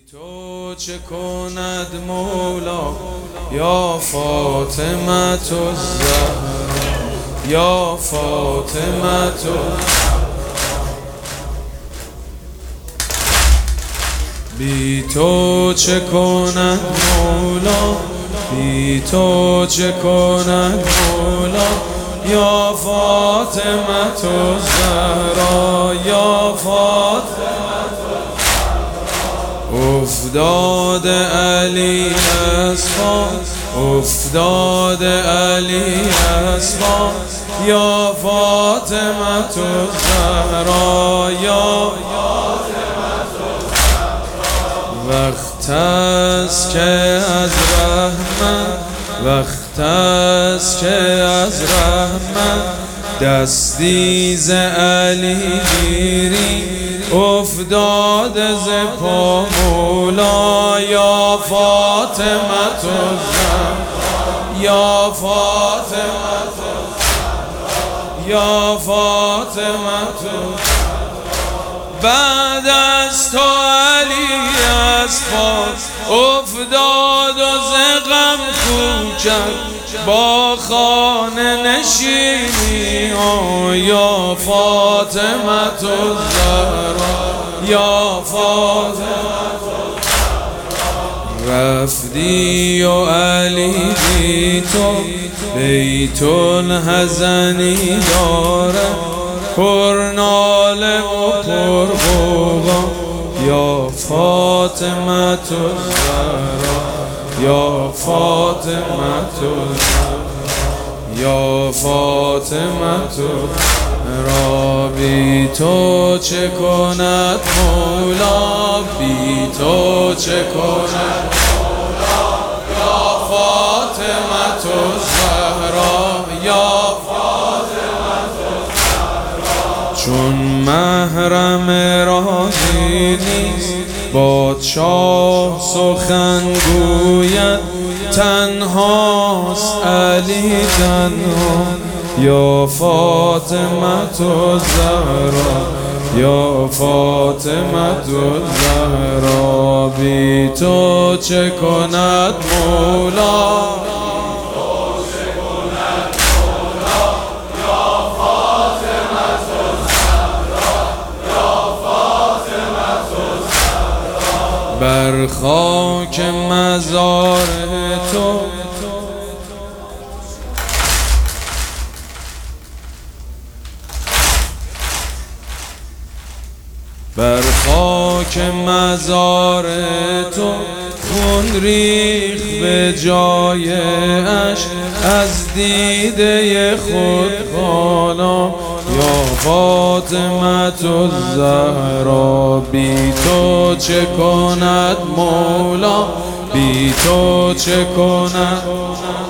تو چه کند مولا یا فاطمه الزهرا یا فاطمه بی تو چه کند مولا بی تو چه کند مولا یا فاطمه الزهرا یا فاطمه افتاد علی اسفا افتاد علی اسفا یا فاطمه الزهرا یا وقت است که از رحمت وقت است که از رحمت دستی ز علی گیری افتاد ز پا مولا یا فاطمه الزهرا یا فاطمه یا فاطمه بعد از تو علی اسفاس افتاد و ز غم کوچک با خانه نشینی یا فاطمه الزهرا یا فاطمه رفتی و علی بی تو بیت الحزنی داره پر ناله و پر غوغا یا فاطمه الزهرا یا فاطمه یا فاطمه را بی تو چه کند مولا بی تو چه کند مولا یا فاطمه الزهرا یا چون محرم راضی نیست بادشاه سخن گوید تنهاست علی تنها یا فاطمه الزهرا یا فاطمه الزهرا بی تو چه کند مولا بر خاک مزار تو بر خاک مزار تو خون ریخت به جای عشق از دیده خود خانا یا فاطمه الزهرا بی تو چه کند مولا بی تو چه کند